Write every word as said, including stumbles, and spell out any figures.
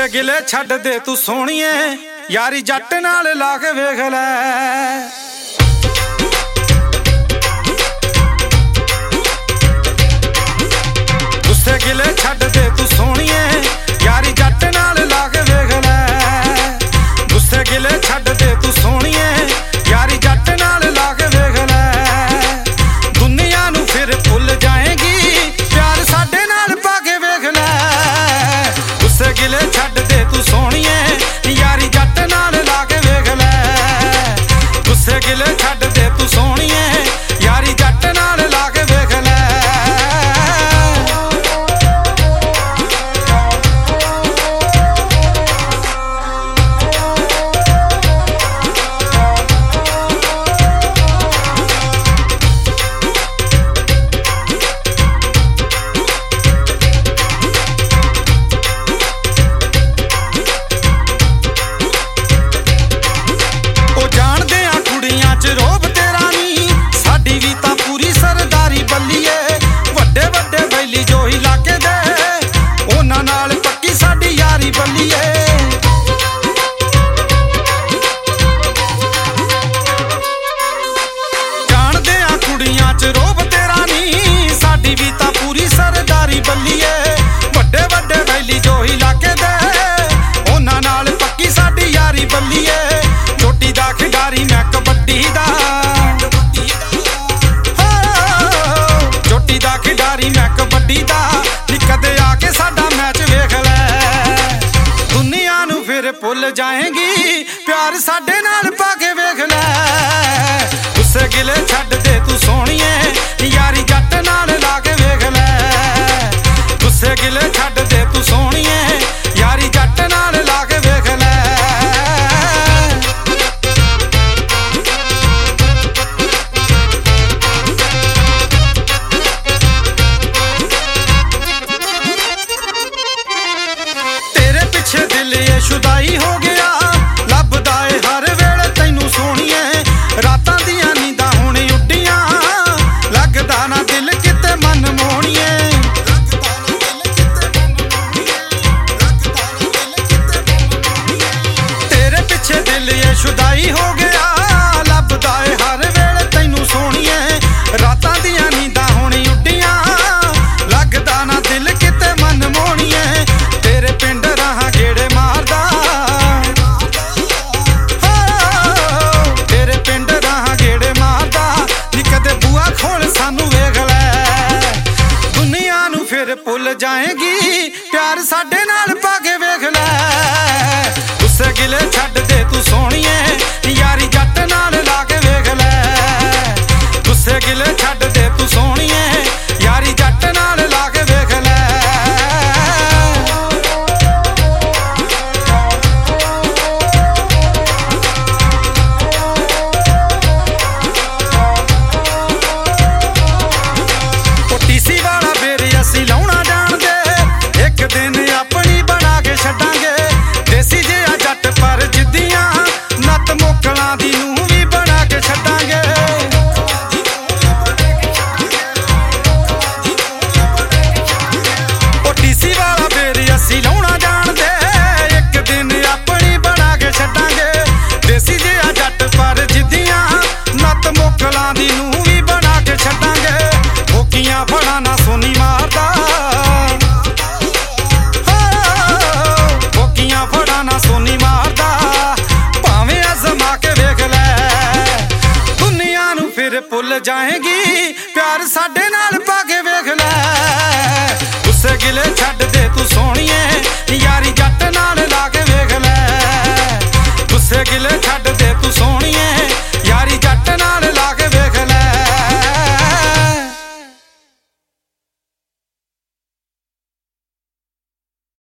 ਗੁੱਸੇ ਗਿਲੇ ਛੱਡ ਦੇ ਤੂੰ ਸੋਹਣੀਏ, ਯਾਰੀ ਜੱਟ ਨਾਲ ਲਾ ਕੇ ਵੇਖ ਲੈ। ਗੁੱਸੇ ਗਿਲੇ ਛੱਡ ਦੇ ਤੂੰ ਸੋਹਣੀਏ, ਯਾਰੀ ਜੱਟ ਨਾਲ ਲਾ ਕੇ ਵੇਖ ਲੈ। ਗੁੱਸੇ ਗਿਲੇ ਛੱਡ ਦੇ ਤੂੰ ਸੋਹਣੀਏ, ਯਾਰੀ ਜੱਟ ਨਾਲ ਲਾ ਕੇ ਵੇਖ ਲੈ। ਦੁਨੀਆ ਨੂੰ ਫਿਰ ਭੁੱਲ ਜਾਏਗੀ, ਪਿਆਰ ਸਾਡੇ ਨਾਲ ਪਾ ਕੇ ਵੇਖ ਲੈ। ਗੁੱਸੇ ਗਿਲੇ ਛੱਡ ਦੇ ਤੂੰ ਸੋਹਣੀਏ, ਯਾਰੀ ਜੱਟ ਨਾਲ ਲਾ ਕੇ ਵੇਖ ਲੈ। ਗੁੱਸੇ ਗਿਲੇ ਛੱਡ ਦੇ ਤੂੰ ਸੋਹਣੀਏ, ਯਾਰੀ ਜੱਟ ਨਾਲ ਲਾ ਕੇ ਵੇਖ ਲੈ। ਰੋਬ ਤੇਰਾ ਨੀ ਸਾਡੀ ਵੀ ਤਾਂ ਪੂਰੀ ਸਰਦਾਰੀ ਬੱਲੀਏ। ਵੱਡੇ ਵੱਡੇ ਬੈਲੀ ਜੋ ਇਲਾਕੇ ਦੇ, ਉਹਨਾਂ ਨਾਲ ਪੱਕੀ ਸਾਡੀ ਯਾਰੀ ਬੱਲੀਏ। ਜਾਣਦੇ ਆ ਕੁੜੀਆਂ ਚ ਰੋਬ ਤੇਰਾ ਨੀ ਸਾਡੀ ਵੀ ਤਾਂ ਪੂਰੀ ਸਰਦਾਰੀ ਬੱਲੀਏ। ਵੱਡੇ ਵੱਡੇ ਬੈਲੀ ਜੋ ਇਲਾਕੇ ਦੇ, ਉਹਨਾਂ ਨਾਲ ਪੱਕੀ ਸਾਡੀ ਯਾਰੀ ਬੱਲੀਏ। ਛੋਟੀ ਦਾ ਖਿਡਾਰੀ ਮੈਂ ਕਬੱਡੀ ਦਾ, ਛੋਟੀ ਦਾ ਖਿਡਾਰੀ ਮੈਂ ਕਬੱਡੀ ਦਾ, ਨੀ ਕਦੇ ਆ ਕੇ ਸਾਡਾ ਮੈਚ ਵੇਖ ਲੈ। ਦੁਨੀਆ ਨੂੰ ਫਿਰ ਭੁੱਲ ਜਾਏਗੀ, ਪਿਆਰ ਸਾਡੇ ਨਾਲ ਪਾ ਕੇ ਵੇਖ ਲੈ। ਗੁੱਸੇ ਗਿਲੇ ਛੱਡ ਦੇ ਤੂੰ ਸੋਹਣੀਏ, ਯਾਰੀ ਜੱਟ ਨਾਲ ਲਾ ਕੇ ਵੇਖ ਲੈ। ਗੁੱਸੇ ਗਿਲੇ ਛੱਡ ਦੇ ਤੂੰ ਸੋਹਣੀਏ, ਯਾਰੀ ਜੱਟ ਨਾਲ ਲਾ ਕੇ ਵੇਖ ਲੈ। ਦਿਲ ਏ ਸ਼ੁਦਾਈ ਹੋ ਗਿਆ, ਲੱਭਦਾ ਏ ਹਰ ਵੇਲੇ ਤੈਨੂੰ ਸੋਹਣੀਏ। ਰਾਤਾਂ ਦੀਆਂ ਨੀਂਦਾਂ ਹੁਣ ਉੱਡੀਆਂ, ਲੱਗਦਾ ਨਾ ਦਿਲ ਕਿਤੇ ਮਨ ਮੋਹਣੀਏ। ਤੇਰੇ ਪਿੱਛੇ ਦਿਲ ਏ ਸ਼ੁਦਾਈ ਹੋ ਗਿਆ, ਲੱਭਦਾ ਏ ਹਰ ਵੇਲੇ ਤੈਨੂੰ ਸੋਹਣੀਏ। ਰਾਤਾਂ ਦੀਆਂ ਨੀਂਦਾਂ ਹੁਣ ਉੱਡੀਆਂ, ਲੱਗਦਾ ਨਾ ਦਿਲ ਕਿਤੇ ਮਨ ਮੋਹਣੀਏ। ਤੇਰੇ ਪਿੰਡ ਰਾਹਾਂ ਗੇੜੇ ਮਾਰਦਾ, ਤੇਰੇ ਪਿੰਡ ਰਾਹਾਂ ਗੇੜੇ ਮਾਰਦਾ, ਨੀ ਕਦੇ ਬੂਆ ਖੋਲ ਸਾਨੂੰ ਵੇਖ ਲੈ। ਦੁਨੀਆ ਨੂੰ ਫਿਰ ਭੁੱਲ ਜਾਏਗੀ, ਪਿਆਰ ਸਾਡੇ ਨਾਲ ਪਾ ਕੇ ਵੇਖ ਲੈ। ਗੁੱਸੇ ਗਿਲੇ ਛੱਡ ਦੇ ਤੂੰ ਸੋਹਣੀਏ, ਯਾਰੀ ਜੱਟ ਨਾਲ ਲਾ ਕੇ ਵੇਖ ਲੈ। ਗੁੱਸੇ ਗਿਲੇ ਛੱਡ ਦੇ ਤੂੰ ਸੋਹਣੀਏ, ਯਾਰੀ ਜੱਟ ਨਾਲ ਲਾ ਕੇ ਵੇਖ ਲੈ। ਟੀਸੀ ਵਾਲਾ ਫੇਰ ਅਸੀਂ ਲਾਉਣਾ ਜਾਣਦੇ, ਇੱਕ ਦਿਨ ਆਪਣੀ ਬਣਾ ਕੇ ਛੱਡਾਂਗੇ। ਦੇਸੀ ਜਿਹਾ ਜੱਟ ਪਰ ਜਿੱਦੀਆਂ, ਨੱਤ ਮੋਕਲਾਂ ਦੀ ਨੂੰ ਵੀ ਬਣਾ ਕੇ ਛੱਡਾਂਗੇ। ਉਹ ਟੀਸੀ ਵਾਲਾ ਫੇਰ ਅਸੀਂ ਲਾਉਣਾ ਜਾਣਦੇ, ਇੱਕ ਦਿਨ ਆਪਣੀ ਬਣਾ ਕੇ ਛੱਡਾਂਗੇ। ਦੇਸੀ ਜਿਹਾ ਜੱਟ ਪਰ ਜਿੱਦੀਆਂ, ਨੱਤ ਮੋਕਲਾਂ ਦੀ ਨੂੰ ਵੀ ਬਣਾ ਕੇ ਛੱਡਾਂਗੇ। ਫੋਕੀਆਂ ਫੜਾ ਨਾ ਸੋਨੀ ਮਾਰਦਾ, ਫੋਕੀਆਂ ਫੜਾ ਨਾ ਸੋਨੀ ਮਾਰਦਾ, ਭਾਵੇਂ ਅਜ਼ਮਾ ਕੇ ਵੇਖ ਲੈ। ਦੁਨੀਆ ਨੂੰ ਫਿਰ ਭੁੱਲ ਜਾਏਗੀ, ਪਿਆਰ ਸਾਡੇ